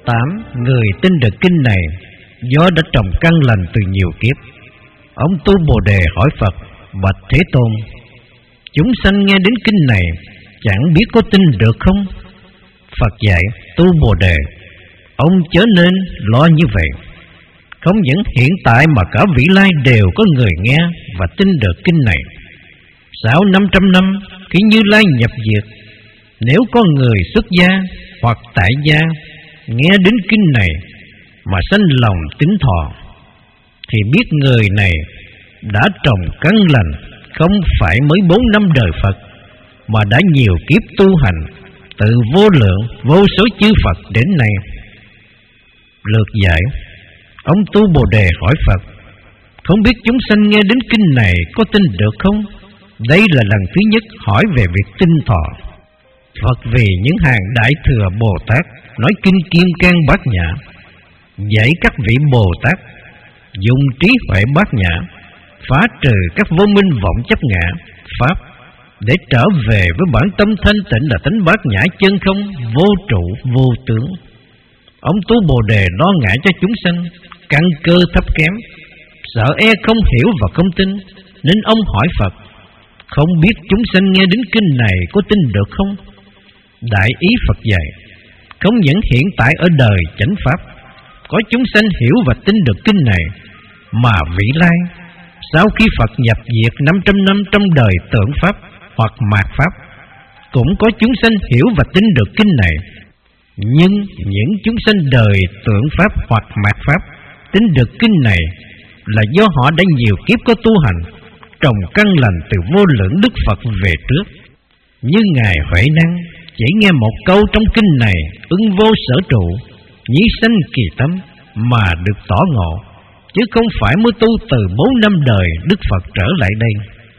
8. Người tin được kinh này do đã trồng căn lành từ nhiều kiếp. Ông Tu Bồ Đề hỏi Phật: Bạch Thế Tôn, chúng sanh nghe đến kinh này chẳng biết có tin được không? Phật dạy: Tu Bồ Đề, ông chớ nên lo như vậy. Không những hiện tại mà cả vị lai đều có người nghe và tin được kinh này. Sau 500 năm khi Như Lai nhập diệt, nếu có người xuất gia hoặc tại gia nghe đến kinh này mà sanh lòng tín thọ, thì biết người này đã trồng căn lành không phải mới 4 năm đời Phật, mà đã nhiều kiếp tu hành từ vô lượng vô số chư Phật đến nay. Lược giải: ông Tu Bồ Đề hỏi Phật: không biết chúng sanh nghe đến kinh này có tin được không? Đây là lần thứ nhất hỏi về việc tin thọ. Phật vì những hàng Đại Thừa Bồ Tát nói kinh Kim Cang Bát Nhã, dạy các vị Bồ Tát dùng trí huệ bát nhã phá trừ các vô minh vọng chấp ngã pháp, để trở về với bản tâm thanh tịnh là tánh bát nhã chân không, vô trụ vô tướng. Ông Tu Bồ Đề lo ngại cho chúng sanh căn cơ thấp kém, sợ e không hiểu và không tin, nên ông hỏi Phật: không biết chúng sanh nghe đến kinh này có tin được không? Đại ý Phật dạy: không những hiện tại ở đời chánh pháp có chúng sanh hiểu và tin được kinh này, mà vị lai sau khi Phật nhập diệt 500 năm trong đời tượng pháp hoặc mạt pháp, cũng có chúng sanh hiểu và tin được kinh này. Nhưng những chúng sanh đời tượng pháp hoặc mạt pháp tin được kinh này là do họ đã nhiều kiếp có tu hành, trồng căn lành từ vô lượng Đức Phật về trước. Như Ngài Huệ Năng chỉ nghe một câu trong kinh này: ưng vô sở trụ, nhí sanh kỳ tâm, mà được tỏ ngộ, chứ không phải mới tu từ 4 năm đời Đức Phật trở lại đây.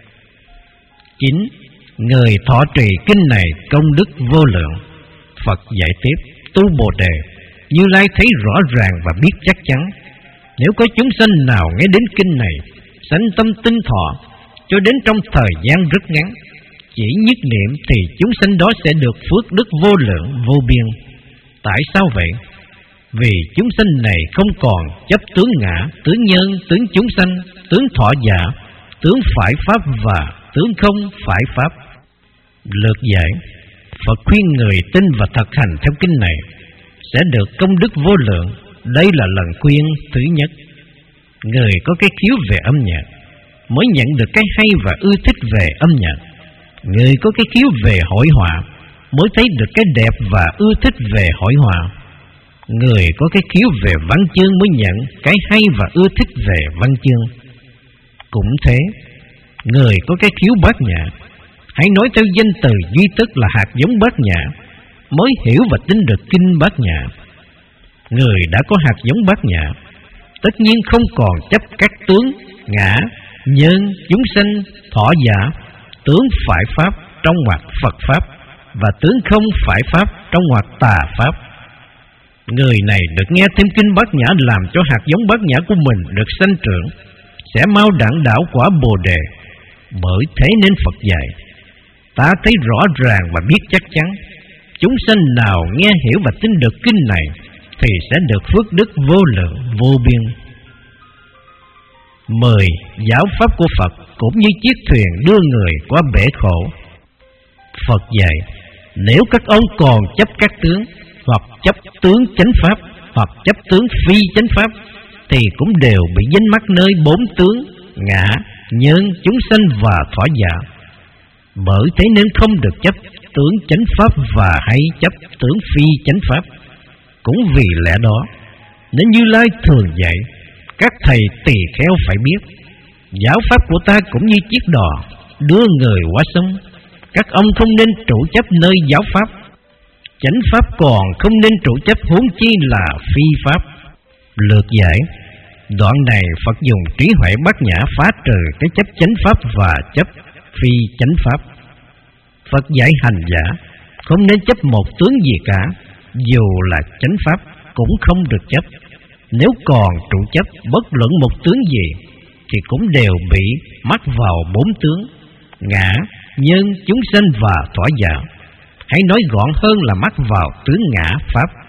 9. Người thọ trì kinh này công đức vô lượng. Phật dạy tiếp: Tu Bồ Đề, Như Lai thấy rõ ràng và biết chắc chắn, nếu có chúng sanh nào nghe đến kinh này sanh tâm tinh thọ cho đến trong thời gian rất ngắn, chỉ nhất niệm, thì chúng sanh đó sẽ được phước đức vô lượng vô biên. Tại sao vậy? Vì chúng sanh này không còn chấp tướng ngã, tướng nhân, tướng chúng sanh, tướng thọ giả, tướng phải pháp và tướng không phải pháp. Lược giải: Phật khuyên người tin và thực hành theo kinh này sẽ được công đức vô lượng. Đây là lần khuyên thứ nhất. Người có cái khiếu về âm nhạc mới nhận được cái hay và ưa thích về âm nhạc. Người có cái khiếu về hội họa mới thấy được cái đẹp và ưa thích về hội họa. Người có cái khiếu về văn chương mới nhận cái hay và ưa thích về văn chương. Cũng thế, người có cái khiếu bát nhã, hãy nói theo danh từ duy tức là hạt giống bát nhã, mới hiểu và tin được kinh bát nhã. Người đã có hạt giống bát nhã, tất nhiên không còn chấp các tướng ngã, nhân, chúng sanh, thọ giả, tướng phải pháp trong ngoặc Phật pháp và tướng không phải pháp trong ngoặc tà pháp. Người này được nghe thêm kinh bát nhã làm cho hạt giống bát nhã của mình được sanh trưởng, sẽ mau đẳng đảo quả Bồ Đề. Bởi thế nên Phật dạy: ta thấy rõ ràng và biết chắc chắn, chúng sanh nào nghe hiểu và tin được kinh này thì sẽ được phước đức vô lượng vô biên. 10. Giáo pháp của Phật cũng như chiếc thuyền đưa người qua bể khổ. Phật dạy: nếu các ông còn chấp các tướng, hoặc chấp tướng chánh pháp, hoặc chấp tướng phi chánh pháp, thì cũng đều bị dính mắc nơi 4 tướng ngã, nhân, chúng sanh và thọ giả. Bởi thế nên không được chấp tướng chánh pháp và hay chấp tướng phi chánh pháp. Cũng vì lẽ đó nên Như Lai thường dạy các thầy tỳ kheo phải biết, giáo pháp của ta cũng như chiếc đò đưa người qua sông. Các ông không nên trụ chấp nơi giáo pháp. Chánh pháp còn không nên trụ chấp, huống chi là phi pháp. Lược giải: đoạn này Phật dùng trí huệ bát nhã phá trừ cái chấp chánh pháp và chấp phi chánh pháp. Phật dạy hành giả không nên chấp một tướng gì cả, dù là chánh pháp cũng không được chấp. Nếu còn trụ chấp bất luận một tướng gì thì cũng đều bị mắc vào 4 tướng ngã, nhân, chúng sanh và thọ giả. Hãy nói gọn hơn là mắc vào tướng ngã pháp.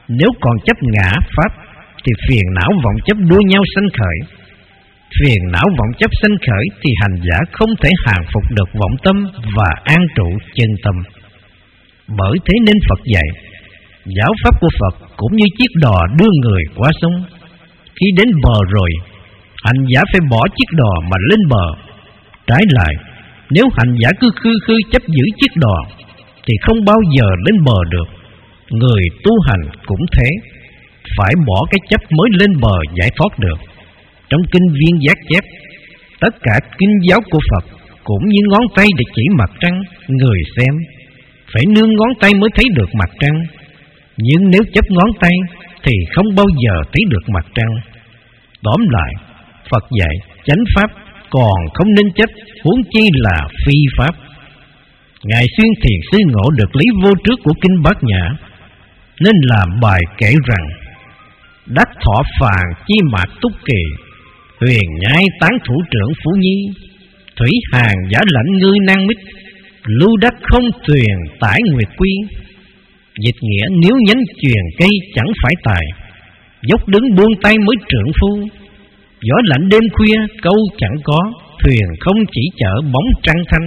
Nếu còn chấp ngã pháp thì phiền não vọng chấp đua nhau sanh khởi. Phiền não vọng chấp sanh khởi thì hành giả không thể hàng phục được vọng tâm và an trụ chân tâm. Bởi thế nên Phật dạy, giáo pháp của Phật cũng như chiếc đò đưa người qua sông. Khi đến bờ rồi, hành giả phải bỏ chiếc đò mà lên bờ. Trái lại, nếu hành giả cứ khư chấp giữ chiếc đò thì không bao giờ lên bờ được. Người tu hành cũng thế, phải bỏ cái chấp mới lên bờ giải thoát được. Trong kinh Viên Giác chép, tất cả kinh giáo của Phật cũng như ngón tay để chỉ mặt trăng, người xem phải nương ngón tay mới thấy được mặt trăng. Nhưng nếu chấp ngón tay thì không bao giờ thấy được mặt trăng. Tóm lại, Phật dạy chánh pháp còn không nên chấp, huống chi là phi pháp. Ngài Xuyên Thiền Sư ngộ được lý vô trước của kinh Bát Nhã, nên làm bài kể rằng: đắc thọ phàn chi mạc túc kỳ, huyền nhai tán thủ trưởng Phú Nhi, thủy hàng giả lãnh ngư nan mít, lưu đắc không thuyền tải nguyệt quy. Dịch nghĩa: nếu nhánh chuyền cây chẳng phải tài, dốc đứng buông tay mới trưởng phu. Gió lạnh đêm khuya câu chẳng có, thuyền không chỉ chở bóng trăng thanh.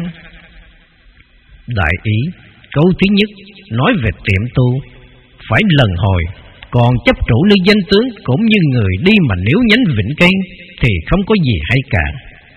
Đại ý, câu thứ nhất nói về tiệm tu phải lần hồi, còn chấp trụ nơi danh tướng cũng như người đi mà nếu nhánh vịnh cây thì không có gì hay cả.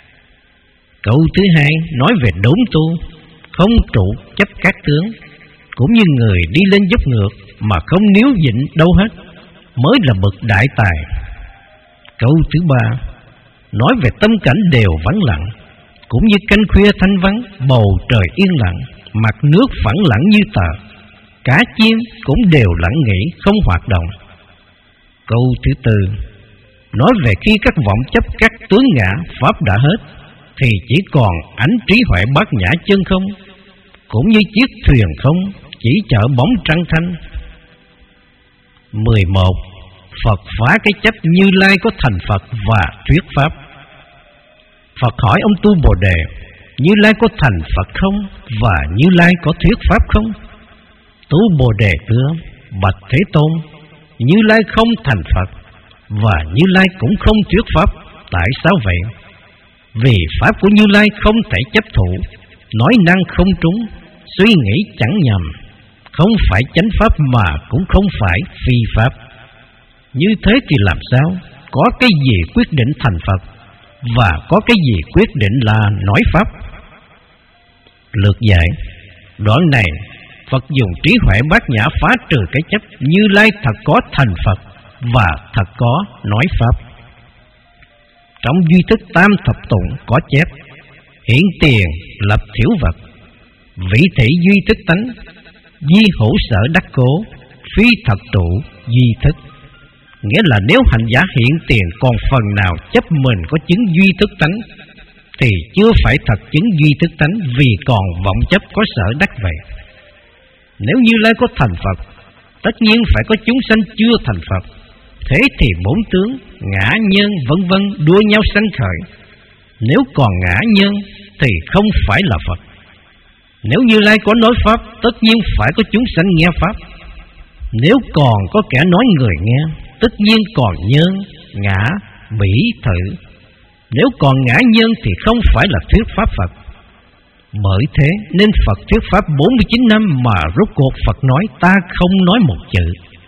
Câu thứ hai nói về đốn tu, không trụ chấp các tướng, cũng như người đi lên dốc ngược mà không níu vịnh đâu hết, mới là bậc đại tài. Câu thứ ba nói về tâm cảnh đều vắng lặng, cũng như canh khuya thanh vắng, bầu trời yên lặng, mặt nước phẳng lặng như tờ, cá chim cũng đều lặng nghỉ không hoạt động. Câu thứ tư nói về khi các vọng chấp các tướng ngã pháp đã hết, thì chỉ còn ánh trí huệ bát nhã chân không, cũng như chiếc thuyền không chỉ chở bóng trăng thanh. 11. Phật phá cái chấp Như Lai có thành Phật và thuyết pháp. Phật hỏi ông tu Bồ Đề: Như Lai có thành Phật không và Như Lai có thuyết pháp không? Tu Bồ Đề thưa: bạch Thế Tôn, Như Lai không thành Phật và Như Lai cũng không thuyết pháp. Tại sao vậy? Vì pháp của Như Lai không thể chấp thủ, nói năng không trúng, suy nghĩ chẳng nhầm, không phải chánh pháp mà cũng không phải phi pháp. Như thế thì làm sao có cái gì quyết định thành Phật và có cái gì quyết định là nói pháp? Lược dạy đoạn này, Phật dùng trí huệ bát nhã phá trừ cái chấp Như Lai thật có thành Phật và thật có nói pháp. Trong duy thức tam thập tụng có chép: hiển tiền lập thiểu vật, vị thị duy thức tánh, di hữu sở đắc cố, phi thật trụ duy thức. Nghĩa là nếu hành giả hiện tiền còn phần nào chấp mình có chứng duy thức tánh, thì chưa phải thật chứng duy thức tánh, vì còn vọng chấp có sở đắc vậy. Nếu Như Lai có thành Phật, tất nhiên phải có chúng sanh chưa thành Phật. Thế thì bốn tướng ngã nhân vân vân đua nhau sanh khởi. Nếu còn ngã nhân thì không phải là Phật. Nếu Như Lai có nói pháp, tất nhiên phải có chúng sanh nghe pháp. Nếu còn có kẻ nói người nghe, tất nhiên còn nhân, ngã, bỉ, thử. Nếu còn ngã nhân thì không phải là thuyết pháp Phật. Bởi thế nên Phật thuyết pháp 49 năm mà rốt cuộc Phật nói ta không nói một chữ.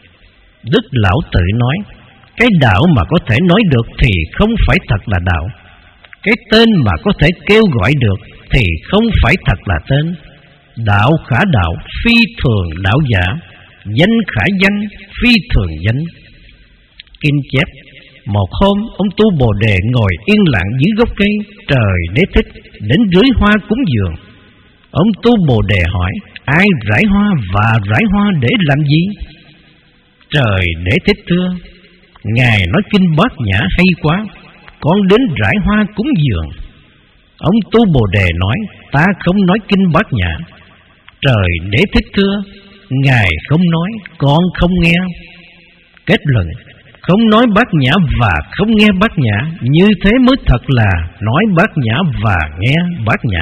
Đức Lão Tự nói: cái đạo mà có thể nói được thì không phải thật là đạo. Cái tên mà có thể kêu gọi được thì không phải thật là tên. Đạo khả đạo, phi thường đạo giả. Danh khả danh, phi thường danh. Kinh chép: một hôm ông tu Bồ Đề ngồi yên lặng dưới gốc cây, trời Đế Thích đến rưới hoa cúng dường. Ông tu Bồ Đề hỏi: ai rải hoa và rải hoa để làm gì? Trời Đế Thích thưa: ngài nói kinh Bát Nhã hay quá, con đến rải hoa cúng dường. Ông tu Bồ Đề nói: ta không nói kinh Bát Nhã. Trời Đế Thích thưa: ngài không nói, con không nghe. Kết luận: không nói Bát Nhã và không nghe Bát Nhã, như thế mới thật là nói Bát Nhã và nghe Bát Nhã.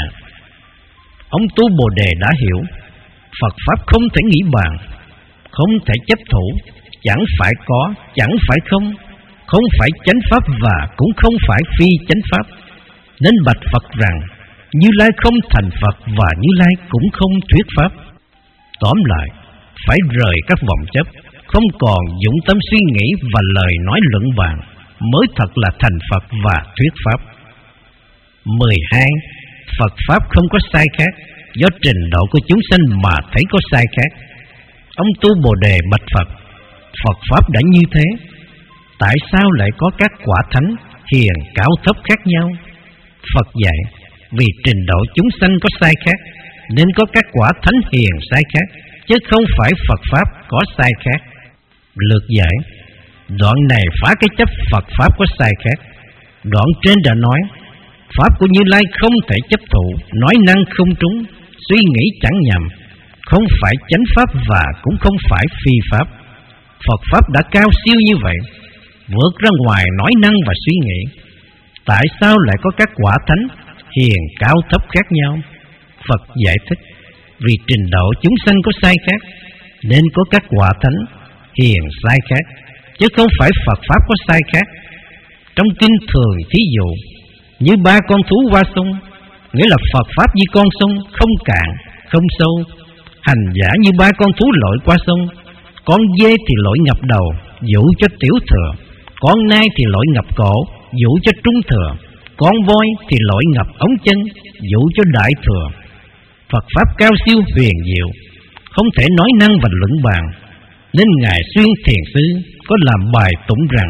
Ông tu Bồ Đề đã hiểu Phật pháp không thể nghĩ bàn, không thể chấp thủ, chẳng phải có, chẳng phải không, không phải chánh pháp và cũng không phải phi chánh pháp. Nên bạch Phật rằng Như Lai không thành Phật và Như Lai cũng không thuyết pháp. Tóm lại, phải rời các vọng chấp, không còn dũng tâm suy nghĩ và lời nói luận bàn, mới thật là thành Phật và thuyết pháp. 12. Phật pháp không có sai khác, do trình độ của chúng sanh mà thấy có sai khác. Ông Tu Bồ Đề bạch Phật: Phật pháp đã như thế, tại sao lại có các quả thánh hiền cao thấp khác nhau? Phật dạy: vì trình độ chúng sanh có sai khác, nên có các quả thánh hiền sai khác, chứ không phải Phật pháp có sai khác. Lược giải: đoạn này phá cái chấp Phật pháp có sai khác. Đoạn trên đã nói pháp của Như Lai không thể chấp thụ, nói năng không trúng, suy nghĩ chẳng nhầm, không phải chánh pháp và cũng không phải phi pháp. Phật pháp đã cao siêu như vậy, vượt ra ngoài nói năng và suy nghĩ. Tại sao lại có các quả thánh hiền cao thấp khác nhau? Phật giải thích: vì trình độ chúng sanh có sai khác, nên có các quả thánh hiền sai khác, chứ không phải Phật pháp có sai khác. Trong kinh thường thí dụ như 3 con thú qua sông, nghĩa là Phật pháp như con sông, không cạn, không sâu. Hành giả như 3 con thú lội qua sông. Con dê thì lội ngập đầu, dụ cho tiểu thừa. Con nai thì lội ngập cổ, dụ cho trung thừa. Con voi thì lội ngập ống chân, dụ cho đại thừa. Phật pháp cao siêu huyền diệu, không thể nói năng và luận bàn, nên Ngài Xuyên Thiền Sư có làm bài tụng rằng: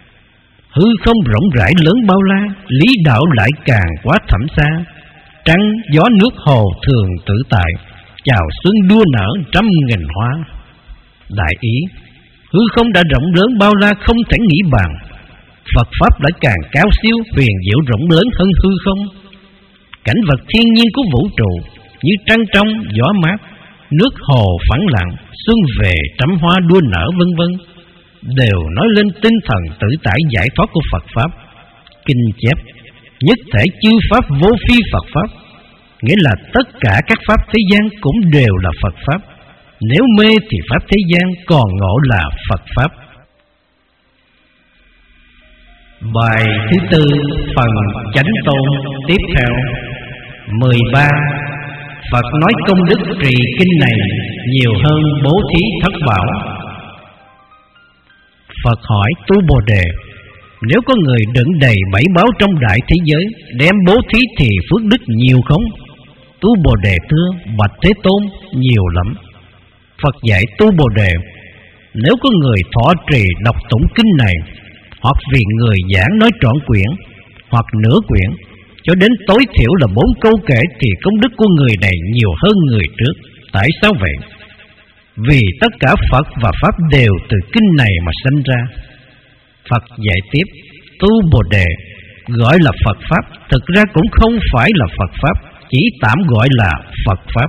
hư không rộng rãi lớn bao la, lý đạo lại càng quá thẳm xa. Trăng gió nước hồ thường tự tại, chào xuân đua nở 100.000 hoa. Đại ý: hư không đã rộng lớn bao la không thể nghĩ bàn, Phật pháp đã càng cao siêu huyền diệu rộng lớn hơn hư không. Cảnh vật thiên nhiên của vũ trụ như trăng trong gió mát, nước hồ phẳng lặng, xuân về 100 hoa đua nở vân vân, đều nói lên tinh thần tự tại giải thoát của Phật pháp. Kinh chép: nhất thể chư pháp vô phi Phật pháp, nghĩa là tất cả các pháp thế gian cũng đều là Phật pháp. Nếu mê thì pháp thế gian, còn ngộ là Phật pháp. Bài thứ tư phần chánh tôn tiếp theo. 13. Phật nói công đức trì kinh này nhiều hơn bố thí thất bảo. Phật hỏi Tu Bồ Đề: nếu có người đựng đầy 7 báo trong đại thế giới, đem bố thí thì phước đức nhiều không? Tu Bồ Đề thưa: bạch Thế Tôn, nhiều lắm. Phật dạy Tu Bồ Đề: nếu có người thọ trì đọc tụng kinh này, hoặc vì người giảng nói trọn quyển, hoặc nửa quyển, cho đến tối thiểu là 4 câu kể, thì công đức của người này nhiều hơn người trước. Tại sao vậy? Vì tất cả Phật và Pháp đều từ kinh này mà sinh ra. Phật dạy tiếp: Tu Bồ Đề, gọi là Phật Pháp, thực ra cũng không phải là Phật Pháp, chỉ tạm gọi là Phật Pháp.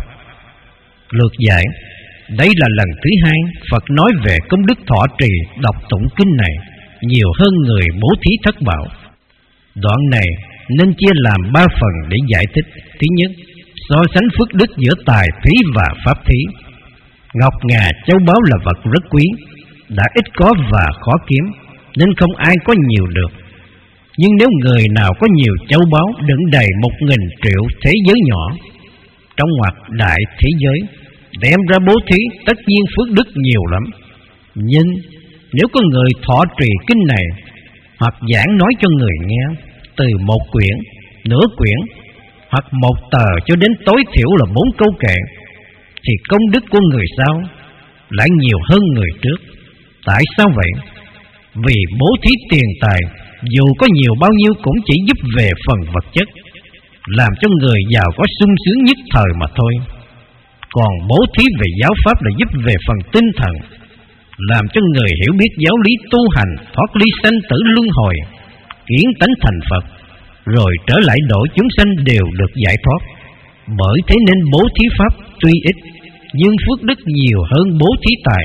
Lược giải: đây là lần thứ 2 Phật nói về công đức thọ trì đọc tụng kinh này nhiều hơn người bố thí thất bảo. Đoạn này nên chia làm 3 phần để giải thích. Thứ nhất, so sánh phước đức giữa tài thí và pháp thí. Ngọc ngà châu báu là vật rất quý, đã ít có và khó kiếm, nên không ai có nhiều được. Nhưng nếu người nào có nhiều châu báu đựng đầy 1.000 triệu thế giới nhỏ, trong ngoặc đại thế giới, đem ra bố thí, tất nhiên phước đức nhiều lắm. Nhưng nếu có người thọ trì kinh này, hoặc giảng nói cho người nghe, từ 1 quyển, nửa quyển, hoặc 1 tờ cho đến tối thiểu là 4 câu kệ, thì công đức của người sau lại nhiều hơn người trước. Tại sao vậy? Vì bố thí tiền tài, dù có nhiều bao nhiêu cũng chỉ giúp về phần vật chất, làm cho người giàu có sung sướng nhất thời mà thôi. Còn bố thí về giáo pháp là giúp về phần tinh thần, làm cho người hiểu biết giáo lý tu hành, thoát ly sanh tử luân hồi, kiến tánh thành Phật, rồi trở lại độ chúng sanh đều được giải thoát. Bởi thế nên bố thí pháp tuy ít, nhưng phước đức nhiều hơn bố thí tài.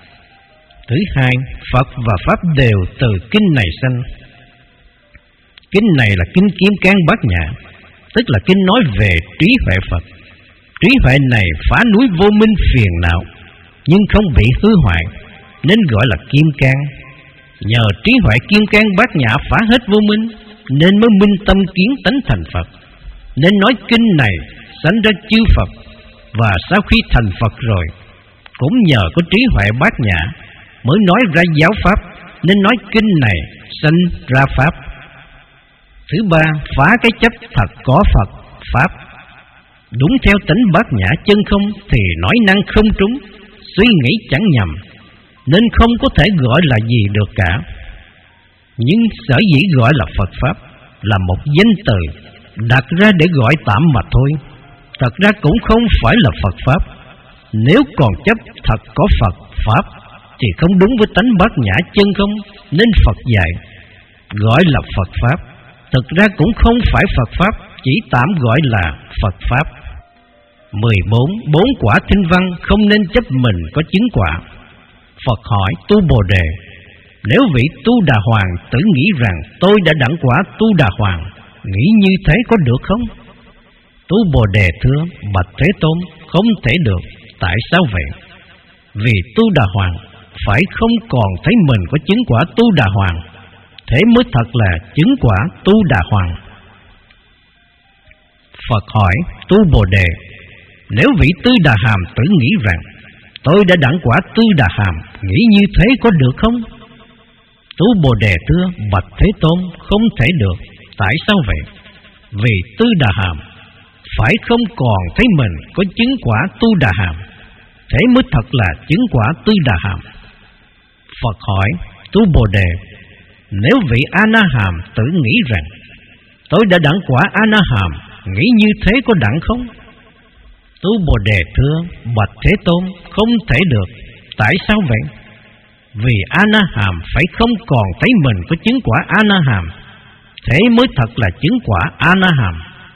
Thứ hai, Phật và Pháp đều từ kinh này sanh. Kinh này là kinh Kim Cang Bát Nhã, tức là kinh nói về trí huệ Phật. Trí huệ này phá núi vô minh phiền não, nhưng không bị hư hoại, nên gọi là kim cang. Nhờ trí huệ kim cang bát nhã phá hết vô minh, nên mới minh tâm kiến tánh thành Phật. Nên nói kinh này sanh ra chư Phật, và sau khi thành Phật rồi, cũng nhờ có trí huệ bát nhã mới nói ra giáo pháp, nên nói kinh này sanh ra pháp. Thứ ba, phá cái chấp thật có Phật pháp. Đúng theo tánh bát nhã chân không thì nói năng không trúng, suy nghĩ chẳng nhầm, nên không có thể gọi là gì được cả. Nhưng sở dĩ gọi là Phật pháp là một danh từ đặt ra để gọi tạm mà thôi. Thật ra cũng không phải là Phật pháp. Nếu còn chấp thật có Phật pháp thì không đúng với tánh bát nhã chân không, nên Phật dạy gọi là Phật pháp. Thực ra cũng không phải Phật pháp, chỉ tạm gọi là Phật pháp. 14. Bốn quả tinh văn không nên chấp mình có chứng quả. Phật hỏi tu Bồ Đề: nếu vị Tu Đà Hoàng tự nghĩ rằng tôi đã đẳng quả Tu Đà Hoàng, nghĩ như thế có được không? Tu Bồ Đề thưa: bạch Thế Tôn, không thể được. Tại sao vậy? Vì Tu Đà Hoàng phải không còn thấy mình có chứng quả Tu Đà Hoàng, thế mới thật là chứng quả Tu Đà Hoàng. Phật hỏi Tu Bồ Đề: nếu vị Tư Đà Hàm tự nghĩ rằng tôi đã đẳng quả Tư Đà Hàm, nghĩ như thế có được không? Tu Bồ Đề thưa: bạch Thế Tôn, không thể được. Tại sao vậy? Vì Tư Đà Hàm phải không còn thấy mình có chứng quả Tu Đà Hàm, thế mới thật là chứng quả Tư Đà Hàm. Phật hỏi Tu Bồ Đề: nếu vị A Na Hàm tự nghĩ rằng tôi đã đẳng quả A Na Hàm, nghĩ như thế có đẳng không? Tu Bồ Đề thưa: bạch Thế Tôn, không thể được. Tại sao vậy? Vì A Na Hàm phải không còn thấy mình có chứng quả A Na Hàm, thế mới thật là chứng quả A Na Hàm.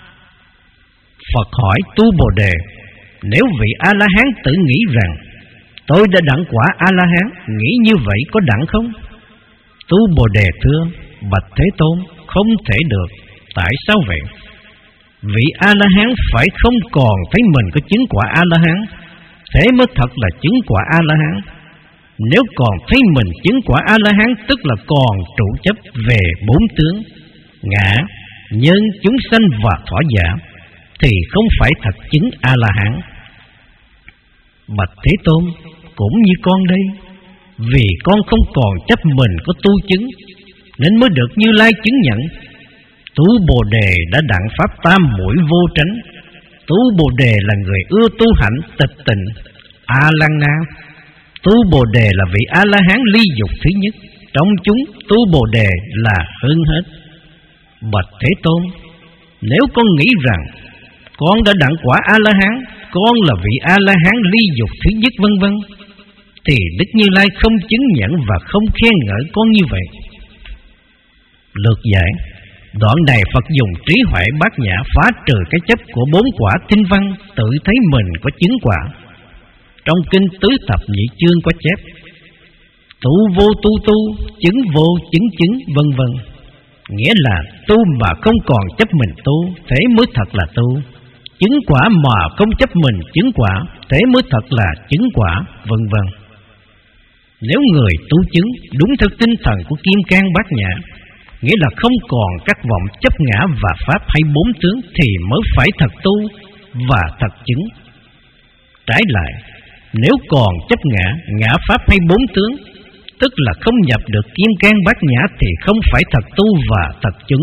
Phật hỏi Tu Bồ Đề: nếu vị A La Hán tự nghĩ rằng tôi đã đẳng quả A La Hán, nghĩ như vậy có đẳng không? Tu Bồ Đề thưa: bạch Thế Tôn, không thể được. Tại sao vậy? Vị A La Hán phải không còn thấy mình có chứng quả A La Hán, thế mới thật là chứng quả A La Hán. Nếu còn thấy mình chứng quả A La Hán, tức là còn trụ chấp về bốn tướng ngã, nhân, chúng sanh và thọ giả, thì không phải thật chứng A La Hán. Bạch Thế Tôn, cũng như con đây, vì con không còn chấp mình có tu chứng, nên mới được Như Lai chứng nhận. Tu Bồ Đề đã đặng pháp tam muội vô tránh. Tu Bồ Đề là người ưa tu hạnh tịch tịnh A Lăng Na. Tu Bồ Đề là vị A La Hán ly dục thứ nhất. Trong chúng Tu Bồ Đề là hơn hết. Bạch Thế Tôn, nếu con nghĩ rằng con đã đặng quả A La Hán, con là vị A La Hán ly dục thứ nhất vân vân, thì Đức Như Lai không chứng nhận và không khen ngợi con như vậy. Lược giải. Đoạn này Phật dùng trí huệ bát nhã phá trừ cái chấp của bốn quả tinh văn tự thấy mình có chứng quả. Trong kinh Tứ Thập Nhị Chương có chép: tu vô tu tu, chứng vô chứng chứng vân vân. Nghĩa là tu mà không còn chấp mình tu, thế mới thật là tu. Chứng quả mà không chấp mình chứng quả, thế mới thật là chứng quả vân vân. Nếu người tu chứng đúng theo tinh thần của Kim Cang Bát Nhã, nghĩa là không còn các vọng chấp ngã và pháp hay bốn tướng, thì mới phải thật tu và thật chứng. Trái lại, nếu còn chấp ngã, ngã pháp hay bốn tướng, tức là không nhập được Kim Cang Bát Nhã, thì không phải thật tu và thật chứng.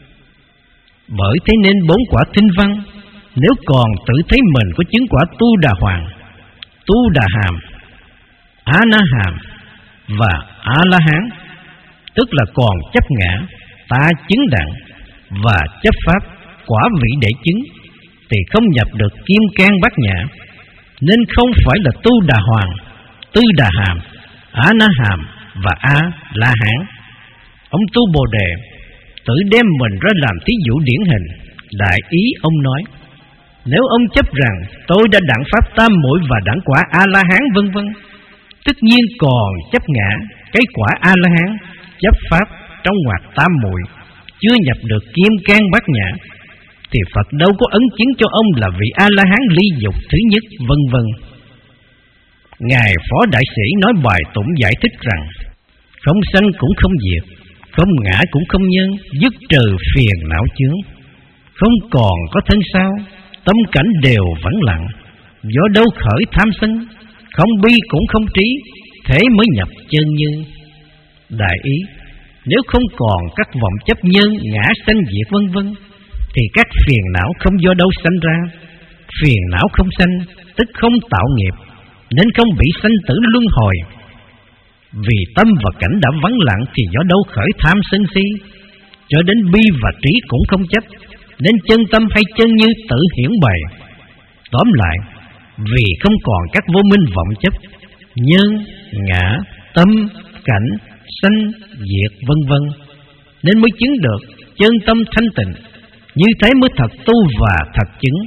Bởi thế nên bốn quả tinh văn, nếu còn tự thấy mình có chứng quả Tu Đà Hoàng, Tu Đà Hàm, A Na Hàm và A La Hán, tức là còn chấp ngã, ta chứng đặng và chấp pháp, quả vị để chứng, thì không nhập được Kim Cang Bát Nhã, nên không phải là Tu Đà Hoàng, Tư Đà Hàm, A Na Hàm và A La Hán. Ông Tu Bồ Đề tự đem mình ra làm thí dụ điển hình. Đại ý ông nói: nếu ông chấp rằng tôi đã đặng pháp tam muội và đặng quả A La Hán vân vân, tất nhiên còn chấp ngã, cái quả A La Hán, chấp pháp trong ngoặc tam muội, chưa nhập được Kim Cang Bát Nhã, thì Phật đâu có ấn chứng cho ông là vị A La Hán ly dục thứ nhất vân vân. Ngài Phó Đại Sĩ nói bài tụng giải thích rằng không sanh cũng không diệt, không ngã cũng không nhân, dứt trừ phiền não chướng. Không còn có thân sao, tâm cảnh đều vắng lặng, do đâu khởi tham sân, không bi cũng không trí, thế mới nhập chân như. Đại ý, nếu không còn các vọng chấp nhân, ngã sanh diệt vân vân, thì các phiền não không do đâu sanh ra. Phiền não không sanh, tức không tạo nghiệp, nên không bị sanh tử luân hồi. Vì tâm và cảnh đã vắng lặng thì do đâu khởi tham sân si, cho đến bi và trí cũng không chấp, nên chân tâm hay chân như tự hiển bày. Tóm lại, vì không còn các vô minh vọng chấp, nhân, ngã, tâm, cảnh, sanh, diệt vân vân, nên mới chứng được chân tâm thanh tịnh. Như thế mới thật tu và thật chứng.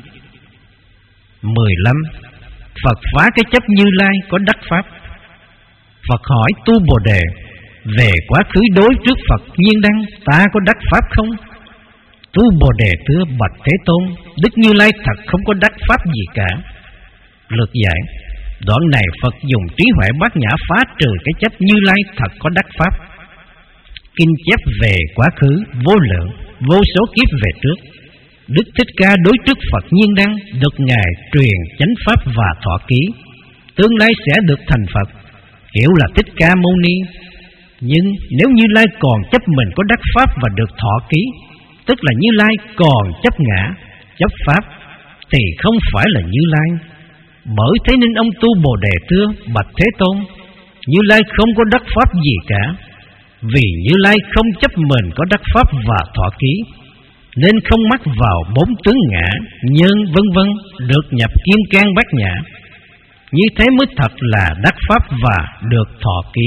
15. Phật phá cái chấp Như Lai có đắc pháp. Phật hỏi Tu Bồ Đề: về quá khứ đối trước Phật Nhiên Đăng, ta có đắc pháp không? Tu Bồ Đề thưa: bạch Thế Tôn, Đức Như Lai thật không có đắc pháp gì cả. Lược giải: đoạn này Phật dùng trí huệ bát nhã phá trừ cái chấp Như Lai thật có đắc pháp. Kinh chép về quá khứ vô lượng, vô số kiếp về trước, Đức Thích Ca đối trước Phật Nhiên Đăng được Ngài truyền chánh pháp và thọ ký, tương lai sẽ được thành Phật, hiểu là Thích Ca Mâu Ni. Nhưng nếu Như Lai còn chấp mình có đắc pháp và được thọ ký, tức là Như Lai còn chấp ngã, chấp pháp, thì không phải là Như Lai. Bởi thế nên ông Tu Bồ Đề thưa: bạch Thế Tôn, Như Lai không có đắc pháp gì cả. Vì Như Lai không chấp mình có đắc pháp và thọ ký, nên không mắc vào bốn tướng ngã, nhân vân vân, được nhập kim cang bát nhã. Như thế mới thật là đắc pháp và được thọ ký.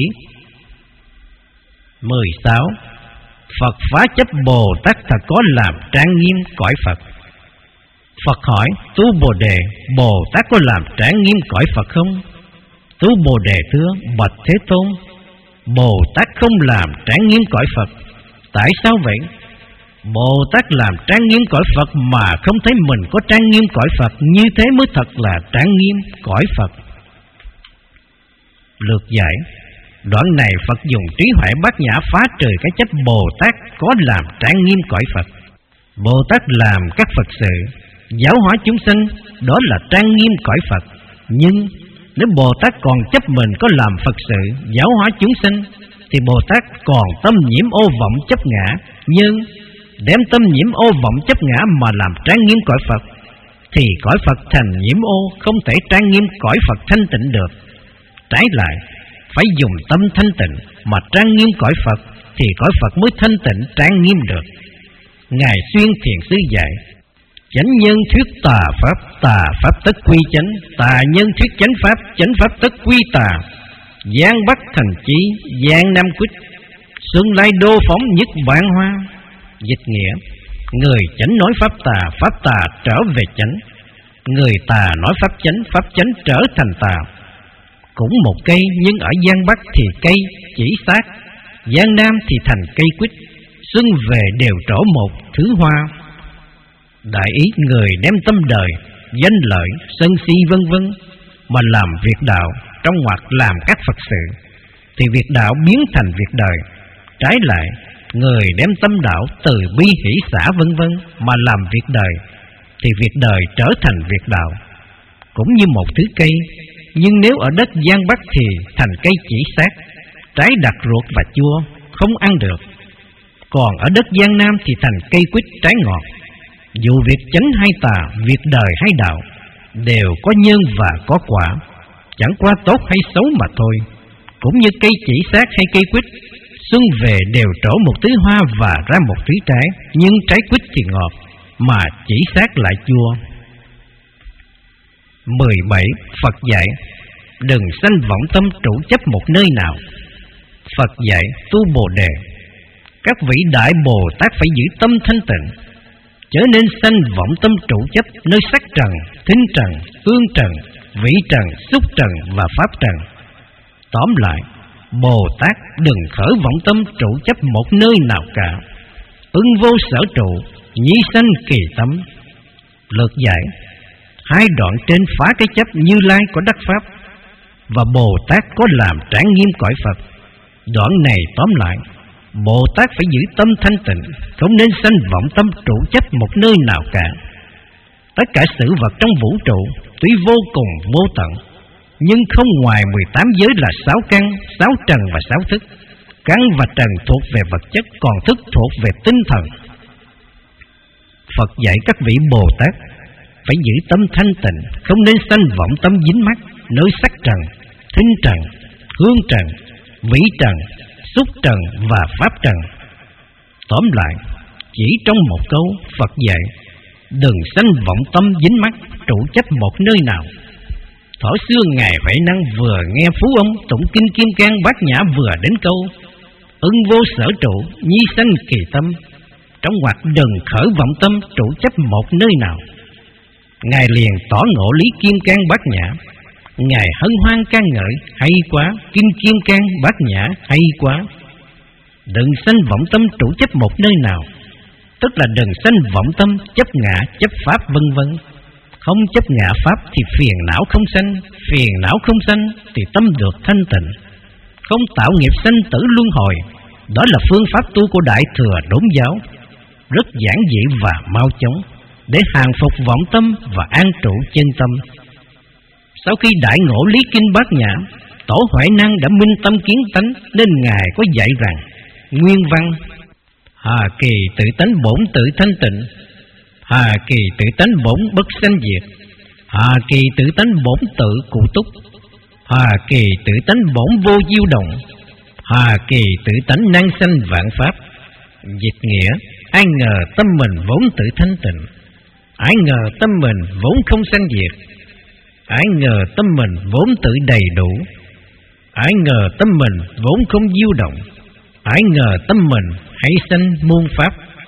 16. Phật phá chấp Bồ Tát thật có làm trang nghiêm cõi Phật. Phật hỏi Tu Bồ Đề: Bồ Tát có làm trang nghiêm cõi Phật không? Tu Bồ Đề thưa: bạch Thế Tôn, Bồ Tát không làm trang nghiêm cõi Phật. Tại sao vậy? Bồ Tát làm trang nghiêm cõi Phật mà không thấy mình có trang nghiêm cõi Phật, như thế mới thật là trang nghiêm cõi Phật. Lược giải: đoạn này Phật dùng trí huệ bát nhã phá trừ cái chấp Bồ Tát có làm trang nghiêm cõi Phật. Bồ Tát làm các Phật sự, giáo hóa chúng sanh, đó là trang nghiêm cõi Phật. Nhưng nếu Bồ Tát còn chấp mình có làm Phật sự, giáo hóa chúng sanh, thì Bồ Tát còn tâm nhiễm ô vọng chấp ngã, nhưng đem tâm nhiễm ô vọng chấp ngã mà làm trang nghiêm cõi Phật, thì cõi Phật thành nhiễm ô, không thể trang nghiêm cõi Phật thanh tịnh được. Trái lại, phải dùng tâm thanh tịnh mà trang nghiêm cõi Phật, thì cõi Phật mới thanh tịnh trang nghiêm được. Ngài Xuyên Thiền Sư dạy: chánh nhân thuyết tà pháp tất quy chánh, tà nhân thuyết chánh pháp tất quy tà. Giang Bắc thành chí, Giang Nam quyết, xuân lai đô phóng nhất vạn hoa. Dịch nghĩa: người chánh nói pháp tà trở về chánh, người tà nói pháp chánh trở thành tà. Cũng một cây, nhưng ở Giang Bắc thì cây chỉ xác, Giang Nam thì thành cây quýt, xuân về đều trổ một thứ hoa. Đại ý, người đem tâm đời, danh lợi, sân si vân vân mà làm việc đạo, trong ngoặc làm các Phật sự, thì việc đạo biến thành việc đời. Trái lại, người đem tâm đạo từ bi hỷ xả vân vân mà làm việc đời, thì việc đời trở thành việc đạo. Cũng như một thứ cây, nhưng nếu ở đất Giang Bắc thì thành cây chỉ xác, trái đặc ruột và chua, không ăn được. Còn ở đất Giang Nam thì thành cây quýt trái ngọt. Dù việc chánh hay tà, việc đời hay đạo, đều có nhân và có quả, chẳng qua tốt hay xấu mà thôi. Cũng như cây chỉ xác hay cây quýt, xuân về đều trổ một thứ hoa và ra một thứ trái, nhưng trái quýt thì ngọt, mà chỉ xác lại chua. 17. Phật dạy: đừng sanh vọng tâm trụ chấp một nơi nào. Phật dạy Tu Bồ Đề: các vị đại Bồ Tát phải giữ tâm thanh tịnh, chớ nên sanh vọng tâm trụ chấp nơi sắc trần, thính trần, hương trần, vị trần, xúc trần và pháp trần. Tóm lại, Bồ Tát đừng khởi vọng tâm trụ chấp một nơi nào cả. Ưng vô sở trụ, nhi sanh kỳ tâm. Lược giải: hai đoạn trên phá cái chấp Như Lai có đắc pháp. và Bồ Tát có làm tráng nghiêm cõi Phật. Đoạn này tóm lại, Bồ Tát phải giữ tâm thanh tịnh, không nên sanh vọng tâm trụ chấp một nơi nào cả. Tất cả sự vật trong vũ trụ tuy vô cùng vô tận, nhưng không ngoài 18 giới là 6 căn, 6 trần và 6 thức. Căn và trần thuộc về vật chất, còn thức thuộc về tinh thần. Phật dạy các vị Bồ Tát phải giữ tâm thanh tịnh, không nên sanh vọng tâm dính mắc nơi sắc trần, thính trần, hương trần, vị trần, xúc trần và pháp trần. Tóm lại, chỉ trong một câu, Phật dạy đừng sanh vọng tâm dính mắc trụ chấp một nơi nào. Thuở xưa Ngài Huệ Năng vừa nghe Phú Ông tụng kinh Kim Cang Bát Nhã vừa đến câu ưng vô sở trụ, nhi sanh kỳ tâm, trong ngoặc đừng khởi vọng tâm trụ chấp một nơi nào. Ngài liền tỏ ngộ lý Kim Cang Bát Nhã. Ngài hân hoan ca ngợi, hay quá, kinh Kim Cang Bát Nhã hay quá. Đừng sanh vọng tâm trụ chấp một nơi nào, tức là đừng sanh vọng tâm chấp ngã, chấp pháp vân vân. Không chấp ngã pháp thì phiền não không sanh, phiền não không sanh thì tâm được thanh tịnh. Không tạo nghiệp sanh tử luân hồi. Đó là phương pháp tu của Đại Thừa Đốn Giáo, rất giản dị và mau chóng, để hàng phục vọng tâm và an trụ chân tâm. Sau khi đại ngộ lý kinh Bát Nhã, Tổ Huệ Năng đã minh tâm kiến tánh, nên Ngài có dạy rằng: nguyên văn: hà kỳ tự tánh bổn tự thanh tịnh, hà kỳ tự tánh bổn bất sanh diệt, hà kỳ tự tánh bổn tự cụ túc, hà kỳ tự tánh bổn vô diêu động, hà kỳ tự tánh năng sanh vạn pháp. Dịch nghĩa: ai ngờ tâm mình vốn tự thanh tịnh, ai ngờ tâm mình vốn không sanh diệt, ai ngờ tâm mình vốn tự đầy đủ, ai ngờ tâm mình vốn không diêu động, ai ngờ tâm mình hay sanh muôn pháp.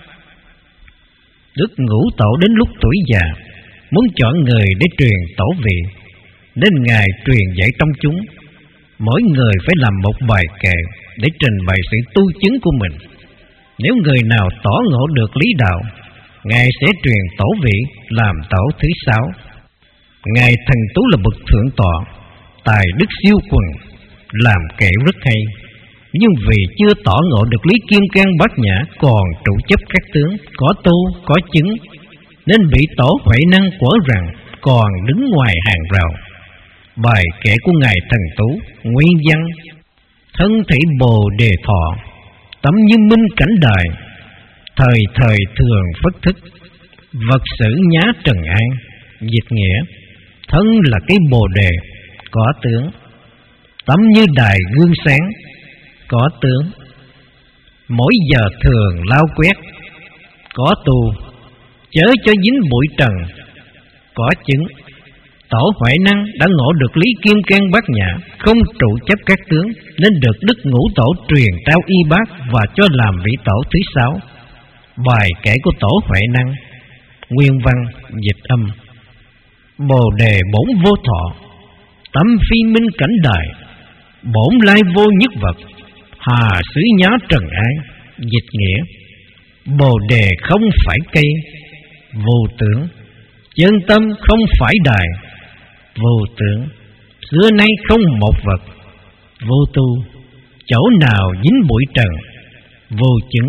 Đức Ngũ Tổ đến lúc tuổi già muốn chọn người để truyền tổ vị, nên Ngài truyền dạy trong chúng. Mỗi người phải làm một bài kệ để trình bày sự tu chứng của mình. Nếu người nào tỏ ngộ được lý đạo, Ngài sẽ truyền tổ vị làm tổ thứ 6. Ngài Thần Tú là bậc thượng tọa, tài đức siêu quần, làm kệ rất hay. Nhưng vì chưa tỏ ngộ được lý Kim Cang Bát Nhã, còn trụ chấp các tướng, có tu, có chứng, nên bị Tổ Huệ Năng quở rằng còn đứng ngoài hàng rào. Bài kệ của Ngài Thần Tú nguyên văn: thân thể Bồ Đề Thọ, tấm như minh cảnh đời, thời thời thường phất thức, vật sử nhá trần an. Dịch nghĩa: thân là cây Bồ Đề, có tướng; tấm như đài gương sáng, có tướng; mỗi giờ thường lau quét, có tu; chớ cho dính bụi trần, có chứng. Tổ Huệ Năng đã ngộ được lý Kim Cang Bát Nhã, không trụ chấp các tướng, nên được Đức Ngũ Tổ truyền trao y bát và cho làm vị tổ thứ 6. Bài kể của Tổ Huệ Năng nguyên văn dịch âm: Bồ Đề bổn vô thọ, tâm phi minh cảnh đời, bổn lai vô nhất vật, hà xứ nhá trần an. Dịch nghĩa: Bồ Đề không phải cây, vô tướng; chân tâm không phải đài, vô tướng; xưa nay không một vật, vô tu; chỗ nào dính bụi trần, vô chứng.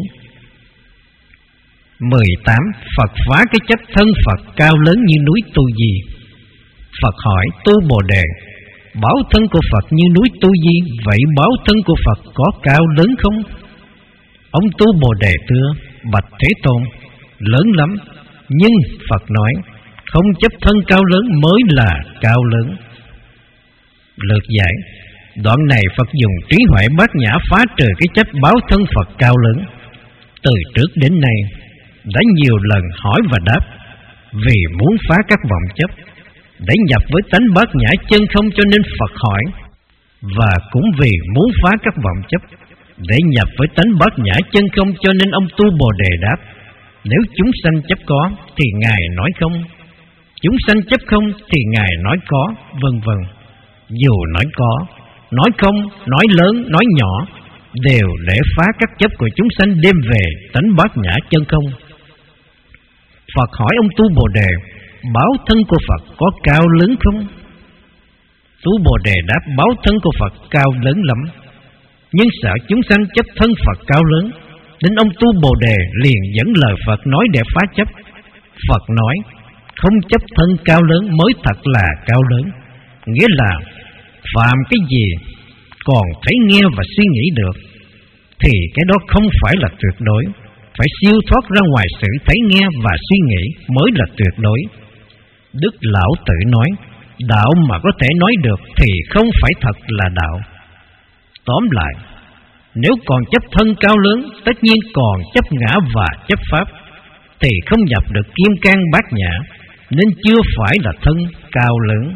18. Phật phá cái chấp thân Phật cao lớn như núi Tu Di. Phật hỏi Tu Bồ Đề: báo thân của Phật như núi Tu Di, vậy báo thân của Phật có cao lớn không? Ông Tu Bồ Đề thưa: bạch Thế Tôn, lớn lắm. Nhưng Phật nói: không chấp thân cao lớn mới là cao lớn. Lược giải: đoạn này Phật dùng trí huệ bát nhã phá trừ cái chấp báo thân Phật cao lớn. Từ trước đến nay đã nhiều lần hỏi và đáp, vì muốn phá các vọng chấp, để nhập với tánh bát nhã chân không cho nên Phật hỏi, và cũng vì muốn phá các vọng chấp, để nhập với tánh bát nhã chân không cho nên ông Tu Bồ Đề đáp: nếu chúng sanh chấp có thì Ngài nói không, chúng sanh chấp không thì Ngài nói có, vân vân. Dù nói có, nói không, nói lớn, nói nhỏ, đều để phá các chấp của chúng sanh đem về tánh bát nhã chân không. Phật hỏi ông Tu Bồ Đề: báo thân của Phật có cao lớn không? Tú Bồ Đề đáp: báo thân của Phật cao lớn lắm, nhưng sợ chúng sanh chấp thân Phật cao lớn, nên ông Tu Bồ Đề liền dẫn lời Phật nói để phá chấp. Phật nói: không chấp thân cao lớn mới thật là cao lớn. Nghĩa là phàm cái gì còn thấy nghe và suy nghĩ được thì cái đó không phải là tuyệt đối. Phải siêu thoát ra ngoài sự thấy nghe và suy nghĩ mới là tuyệt đối. Đức Lão Tử nói: đạo mà có thể nói được thì không phải thật là đạo. Tóm lại, nếu còn chấp thân cao lớn, tất nhiên còn chấp ngã và chấp pháp, thì không nhập được kim cang bát nhã, nên chưa phải là thân cao lớn.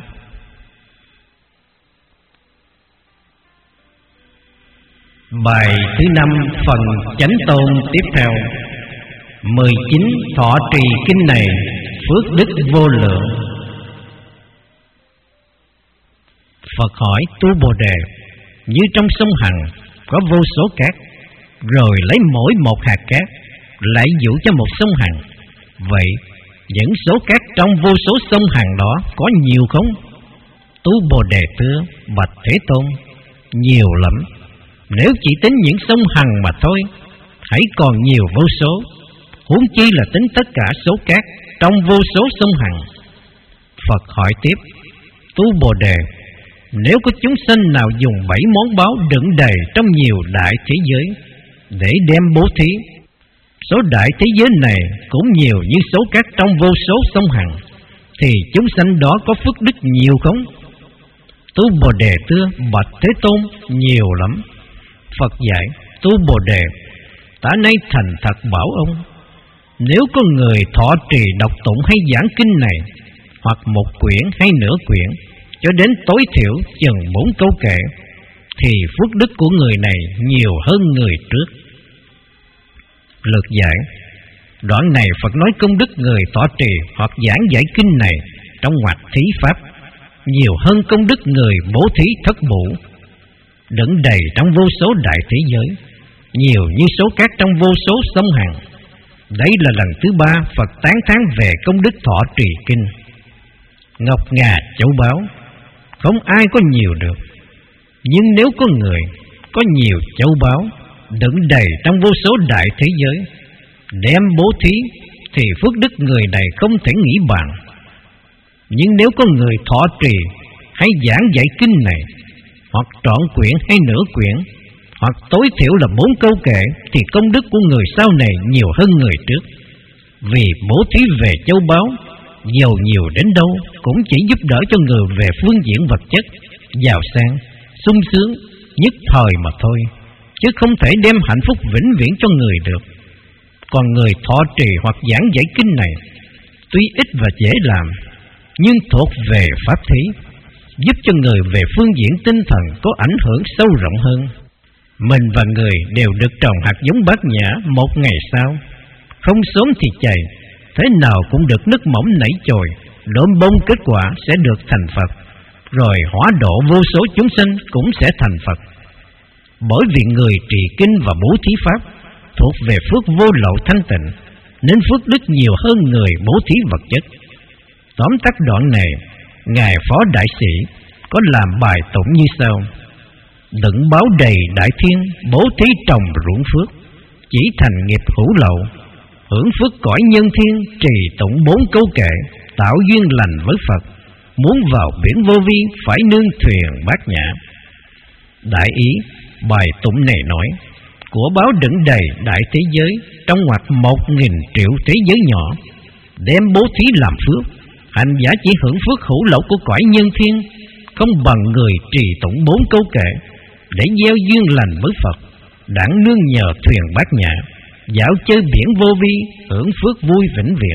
Bài thứ 5 phần Chánh Tôn tiếp theo. 19. Thọ trì kinh này, phước đức vô lượng. Phật hỏi Tu Bồ Đề: như trong sông Hằng có vô số cát, rồi lấy mỗi một hạt cát lại dụ cho một sông Hằng, vậy những số cát trong vô số sông Hằng đó có nhiều không? Tu Bồ Đề thưa: bạch Thế Tôn, nhiều lắm. Nếu chỉ tính những sông Hằng mà thôi, hãy còn nhiều vô số, huống chi là tính tất cả số cát trong vô số sông Hằng. Phật hỏi tiếp: Tu Bồ Đề, nếu có chúng sanh nào dùng 7 món báo đựng đầy trong nhiều đại thế giới để đem bố thí, số đại thế giới này cũng nhiều như số cát trong vô số sông Hằng, thì chúng sanh đó có phước đức nhiều không? Tu Bồ Đề thưa: bạch Thế Tôn, nhiều lắm. Phật dạy: Tu Bồ Đề, ta nay thành thật bảo ông, nếu có người thọ trì đọc tụng hay giảng kinh này, hoặc một quyển hay nửa quyển, cho đến tối thiểu chừng 4 câu kệ, thì phước đức của người này nhiều hơn người trước. Lược giải. Đoạn này Phật nói công đức người tỏ trì hoặc giảng giải kinh này trong ngoặc thí pháp nhiều hơn công đức người bố thí thất bổ, đựng đầy trong vô số đại thế giới, nhiều như số cát trong vô số sông Hằng. Đây là lần thứ 3 Phật tán thán về công đức thọ trì kinh. Ngọc ngà châu báu không ai có nhiều được, nhưng nếu có người có nhiều châu báu đựng đầy trong vô số đại thế giới, đem bố thí, thì phước đức người này không thể nghĩ bàn. Nhưng nếu có người thọ trì hay giảng giải kinh này, hoặc trọn quyển hay nửa quyển, hoặc tối thiểu là 4 câu kệ, thì công đức của người sau này nhiều hơn người trước. Vì bố thí về châu báu, giàu nhiều đến đâu cũng chỉ giúp đỡ cho người về phương diện vật chất, giàu sang, sung sướng nhất thời mà thôi, chứ không thể đem hạnh phúc vĩnh viễn cho người được. Còn người thọ trì hoặc giảng giải kinh này, tuy ít và dễ làm, nhưng thuộc về pháp thí, giúp cho người về phương diện tinh thần có ảnh hưởng sâu rộng hơn. Mình và người đều được trồng hạt giống bát nhã một ngày sau, không sớm thì chày, thế nào cũng được nước mỏng nảy chồi, đốm bông kết quả sẽ được thành Phật, rồi hóa độ vô số chúng sinh cũng sẽ thành Phật. Bởi vì người trì kinh và bố thí pháp thuộc về phước vô lậu thanh tịnh, nên phước đức nhiều hơn người bố thí vật chất. Tóm tắt đoạn này, Ngài Phó Đại Sĩ có làm bài tụng như sau: đựng báo đầy đại thiên, bố thí trồng ruộng phước, chỉ thành nghiệp hữu lậu, hưởng phước cõi nhân thiên, trì tụng 4 câu kệ, tạo duyên lành với Phật, muốn vào biển vô vi phải nương thuyền bát nhã. Đại ý bài tụng này nói: của báo đựng đầy đại thế giới trong ngoặc 1.000 triệu thế giới nhỏ, đem bố thí làm phước, hành giả chỉ hưởng phước hữu lậu của cõi nhân thiên, không bằng người trì tụng 4 câu kệ để gieo duyên lành với Phật, đặng nương nhờ thuyền bát nhã, dạo chơi biển vô vi, hưởng phước vui vĩnh viễn.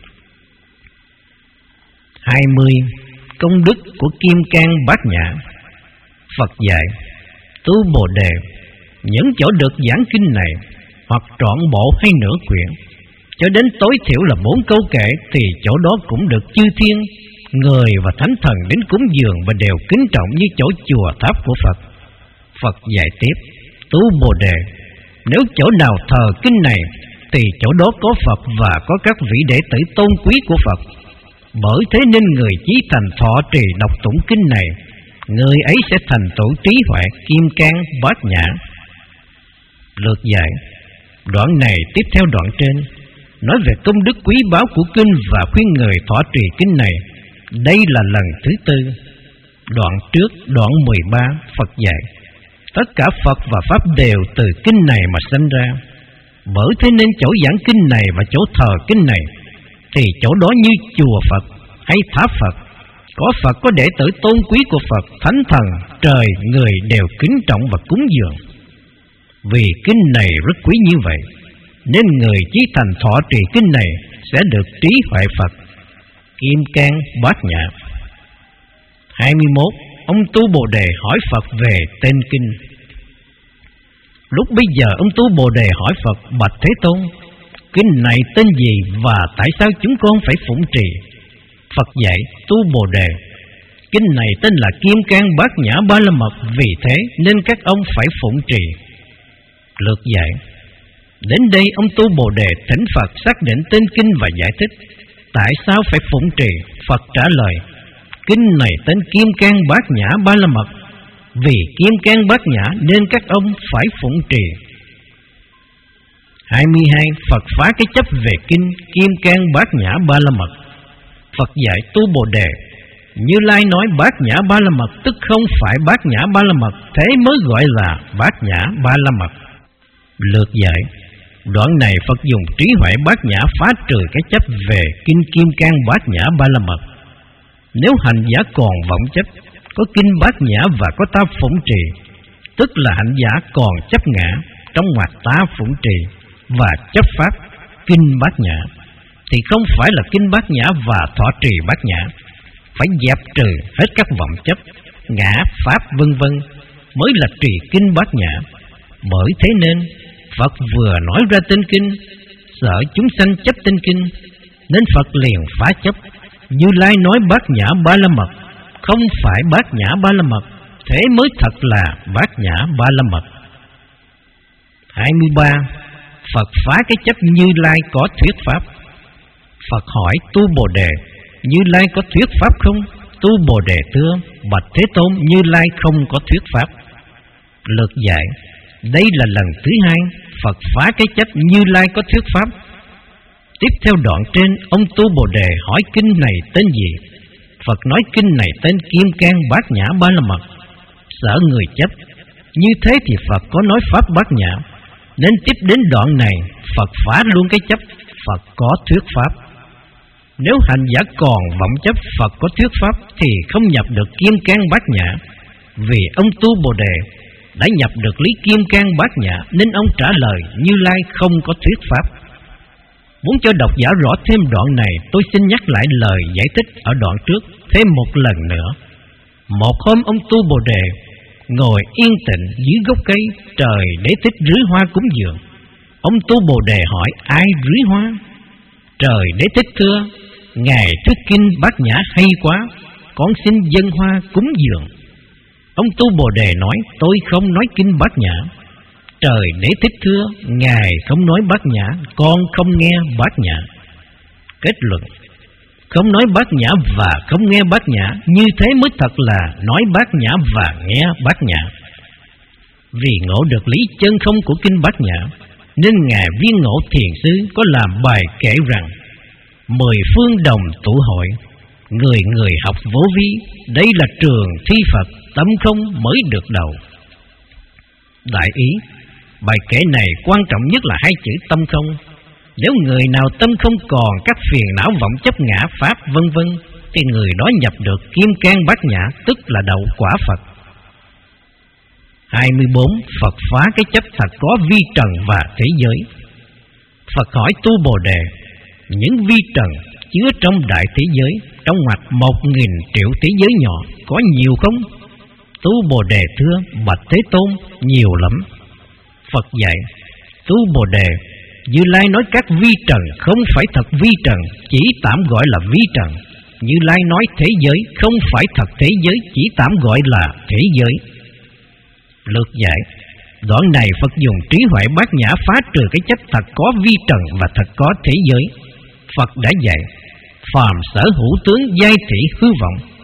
20. Công đức của kim cang bát nhã. Phật dạy: Tu Bồ Đề, những chỗ được giảng kinh này, hoặc trọn bộ hay nửa quyển, cho đến tối thiểu là 4 câu kệ, thì chỗ đó cũng được chư thiên, người và thánh thần đến cúng dường và đều kính trọng như chỗ chùa tháp của Phật. Phật dạy tiếp: Tu Bồ Đề, nếu chỗ nào thờ kinh này, thì chỗ đó có Phật và có các vị đệ tử tôn quý của Phật. Bởi thế nên người chí thành thọ trì đọc tụng kinh này, người ấy sẽ thành tựu trí huệ kim cang bát nhã. Lược dạy. Đoạn này tiếp theo đoạn trên, nói về công đức quý báu của kinh và khuyên người thọ trì kinh này. Đây là lần thứ 4. Đoạn trước, đoạn 13, Phật dạy tất cả Phật và Pháp đều từ kinh này mà sinh ra. Bởi thế nên chỗ giảng kinh này và chỗ thờ kinh này thì chỗ đó như chùa Phật hay tháp Phật. Có Phật, có đệ tử tôn quý của Phật, thánh thần, trời, người đều kính trọng và cúng dường. Vì kinh này rất quý như vậy, nên người chí thành thọ trì kinh này sẽ được trí huệ Phật kim cang bát nhã. 21. Ông Tu Bồ Đề hỏi Phật về tên kinh. Lúc bây giờ ông Tu Bồ Đề hỏi Phật: bạch Thế Tôn, kinh này tên gì và tại sao chúng con phải phụng trì? Phật dạy: Tu Bồ Đề, kinh này tên là Kim Cang Bát Nhã Ba La Mật, vì thế nên các ông phải phụng trì. Lược dạy. Đến đây ông Tu Bồ Đề thỉnh Phật xác định tên kinh và giải thích tại sao phải phụng trì. Phật trả lời: kinh này tên Kim Cang Bát Nhã Ba La Mật, vì Kim Cang Bát Nhã nên các ông phải phụng trì. 22. Phật phá cái chấp về kinh Kim Cang Bát Nhã Ba La Mật. Phật dạy: Tu Bồ Đề, Như Lai nói Bát Nhã Ba La Mật tức không phải Bát Nhã Ba La Mật, thế mới gọi là Bát Nhã Ba La Mật. Lược dạy. Đoạn này Phật dùng trí huệ bát nhã phá trừ cái chấp về kinh Kim Cang Bát Nhã Ba La Mật. Nếu hành giả còn vọng chấp có kinh bát nhã và có ta phụng trì, tức là hành giả còn chấp ngã trong ngoặc ta phụng trì và chấp pháp kinh bát nhã, thì không phải là kinh bát nhã và thọ trì bát nhã. Phải dẹp trừ hết các vọng chấp, ngã, pháp vân vân mới là trì kinh bát nhã. Bởi thế nên Phật vừa nói ra tên kinh, sợ chúng sanh chấp tên kinh, nên Phật liền phá chấp. Như Lai nói Bát Nhã Ba La Mật không phải Bát Nhã Ba La Mật, thế mới thật là Bát Nhã Ba La Mật. 23. Phật phá cái chấp Như Lai có thuyết pháp. Phật hỏi Tu Bồ Đề: Như Lai có thuyết pháp không? Tu Bồ Đề thưa: bạch Thế Tôn, Như Lai không có thuyết pháp. Lược dạy. Đây là lần thứ 2 Phật phá cái chấp Như Lai có thuyết pháp. Tiếp theo đoạn trên, ông Tu Bồ Đề hỏi kinh này tên gì? Phật nói kinh này tên Kim Cang Bát Nhã Ba La Mật. Sợ người chấp, như thế thì Phật có nói pháp bát nhã, nên tiếp đến đoạn này Phật phá luôn cái chấp, Phật có thuyết pháp. Nếu hành giả còn vọng chấp Phật có thuyết pháp thì không nhập được Kim Cang Bát Nhã. Vì ông Tu Bồ Đề đã nhập được lý Kim Cang Bát Nhã, nên ông trả lời Như Lai không có thuyết pháp. Muốn cho độc giả rõ thêm đoạn này, tôi xin nhắc lại lời giải thích ở đoạn trước thêm một lần nữa. Một hôm ông Tu Bồ Đề ngồi yên tịnh dưới gốc cây, trời Đế Thích rưới hoa cúng dường. Ông Tu Bồ Đề hỏi: ai rưới hoa? Trời Đế Thích thưa: ngài thuyết kinh bát nhã hay quá, con xin dâng hoa cúng dường. Ông Tu Bồ Đề nói: tôi không nói kinh bát nhã. Trời Đế Thích thưa: ngài không nói bát nhã, con không nghe bát nhã. Kết luận: không nói bát nhã và không nghe bát nhã, như thế mới thật là nói bát nhã và nghe bát nhã. Vì ngộ được lý chân không của kinh bát nhã, nên ngài Viên Ngộ Thiền Sư có làm bài kể rằng: 10 phương đồng tụ hội, người người học vô vi, đây là trường thi Phật, tâm không mới được đầu. Đại ý, bài kể này quan trọng nhất là 2 chữ tâm không. Nếu người nào tâm không còn các phiền não vọng chấp ngã pháp vân vân, thì người đó nhập được Kim Cang Bát Nhã, tức là đậu quả Phật. 24. Phật phá cái chấp thật có vi trần và thế giới. Phật hỏi Tu Bồ Đề: những vi trần chứa trong đại thế giới, trong ngoặc 1.000 triệu thế giới nhỏ, có nhiều không? Tu Bồ Đề thưa: bạch Thế Tôn, nhiều lắm. Phật dạy: Tu Bồ Đề, Như Lai nói các vi trần không phải thật vi trần, chỉ tạm gọi là vi trần. Như Lai nói thế giới không phải thật thế giới, chỉ tạm gọi là thế giới. Lược dạy. Đoạn này Phật dùng trí huệ bát nhã phá trừ cái chấp thật có vi trần và thật có thế giới. Phật đã dạy: phàm sở hữu tướng giai thị hư vọng,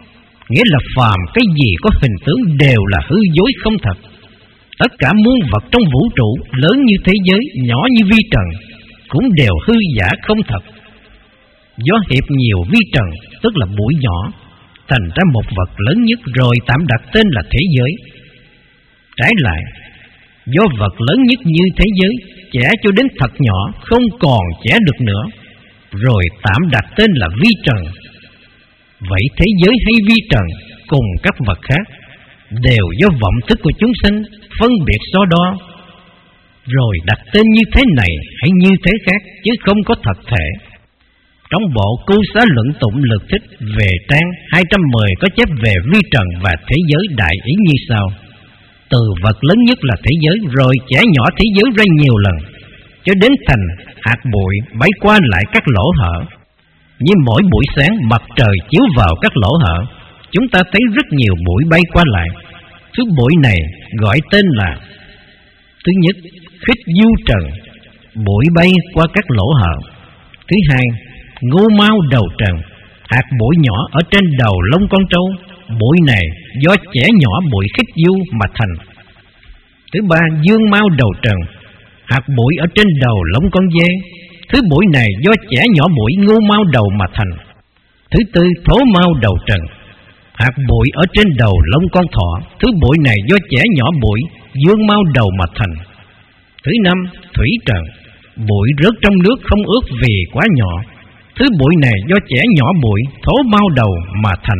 nghĩa là phàm cái gì có hình tướng đều là hư dối không thật. Tất cả muôn vật trong vũ trụ, lớn như thế giới, nhỏ như vi trần, cũng đều hư giả không thật. Do hiệp nhiều vi trần, tức là bụi nhỏ, thành ra một vật lớn nhất rồi tạm đặt tên là thế giới. Trái lại, do vật lớn nhất như thế giới chẻ cho đến thật nhỏ, không còn chẻ được nữa, rồi tạm đặt tên là vi trần. Vậy thế giới hay vi trần cùng các vật khác đều do vọng thức của chúng sinh phân biệt so đo, rồi đặt tên như thế này hay như thế khác, chứ không có thật thể. Trong bộ Cưu Xá Luận Tụng Lực Thích về trang 210 có chép về vi trần và thế giới đại ý như sau: từ vật lớn nhất là thế giới, rồi chẻ nhỏ thế giới ra nhiều lần, cho đến thành hạt bụi bay qua lại các lỗ hở. Như mỗi buổi sáng mặt trời chiếu vào các lỗ hở, chúng ta thấy rất nhiều bụi bay qua lại. Thứ bụi này gọi tên là: thứ nhất, khích du trần, bụi bay qua các lỗ hở. Thứ hai, ngô mau đầu trần, hạt bụi nhỏ ở trên đầu lông con trâu. Bụi này do chẻ nhỏ bụi khích du mà thành. Thứ ba, dương mau đầu trần, hạt bụi ở trên đầu lông con dê. Thứ bụi này do chẻ nhỏ bụi ngô mau đầu mà thành. Thứ tư, thố mau đầu trần, hạt bụi ở trên đầu lông con thỏ. Thứ bụi này do chẻ nhỏ bụi dương mau đầu mà thành. Thứ năm, thủy trần, bụi rớt trong nước không ướt vì quá nhỏ. Thứ bụi này do chẻ nhỏ bụi thố mau đầu mà thành.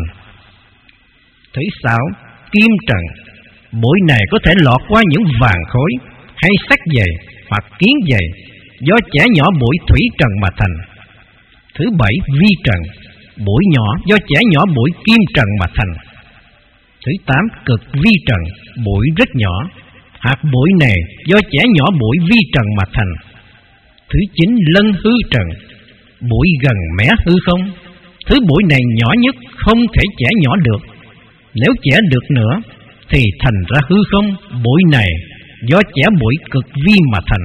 Thứ sáu, kim trần, bụi này có thể lọt qua những vàng khối hay sắt dày hoặc kiến dày, do chẻ nhỏ bụi thủy trần mà thành. Thứ bảy, vi trần, bụi nhỏ do chẻ nhỏ bụi kim trần mà thành. Thứ tám, cực vi trần, bụi rất nhỏ, hạt bụi này do chẻ nhỏ bụi vi trần mà thành. Thứ chín, lân hư trần, bụi gần mé hư không. Thứ bụi này nhỏ nhất, không thể chẻ nhỏ được. Nếu chẻ được nữa thì thành ra hư không. Bụi này do chẻ bụi cực vi mà thành.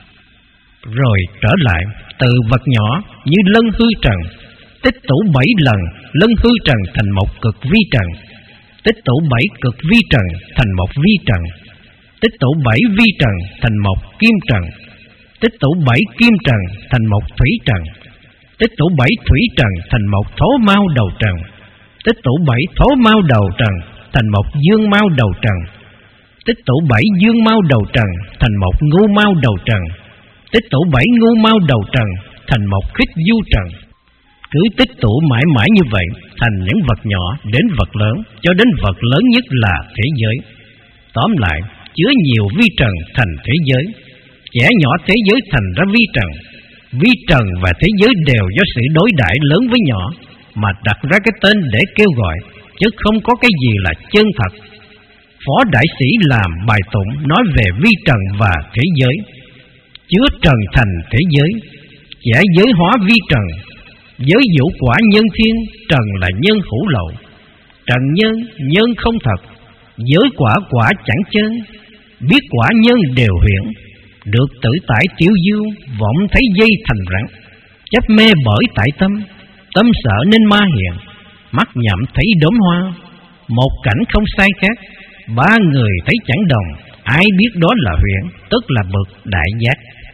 Rồi trở lại, từ vật nhỏ như lân hư trần, tích tụ 7 lần lân hư trần thành một cực vi trần, tích tụ 7 cực vi trần thành một vi trần, tích tụ 7 vi trần thành một kim trần, tích tụ 7 kim trần thành một thủy trần, tích tụ 7 thủy trần thành một thố mau đầu trần, tích tụ 7 thố mau đầu trần thành một dương mau đầu trần, tích tụ 7 dương mau đầu trần thành một ngưu mau đầu trần, tích tụ 7 ngưu mau đầu trần thành một khích du trần. Cứ tích tụ mãi mãi như vậy, thành những vật nhỏ đến vật lớn, cho đến vật lớn nhất là thế giới. Tóm lại, chứa nhiều vi trần thành thế giới, chẻ nhỏ thế giới thành ra vi trần. Vi trần và thế giới đều do sự đối đãi lớn với nhỏ mà đặt ra cái tên để kêu gọi, chứ không có cái gì là chân thật. Phó Đại Sĩ làm bài tụng nói về vi trần và thế giới: chứa trần thành thế giới, chẻ giới hóa vi trần. Giới vũ quả nhân thiên, trần là nhân hữu lậu. Trần nhân, nhân không thật. Giới quả, quả chẳng chân. Biết quả nhân đều huyễn, được tự tại tiêu diêu, vọng thấy dây thành rắn. Chấp mê bởi tại tâm, tâm sợ nên ma hiện. Mắt nhậm thấy đốm hoa, một cảnh không sai khác. Ba người thấy chẳng đồng, ai biết đó là huyễn, tức là bậc đại giác.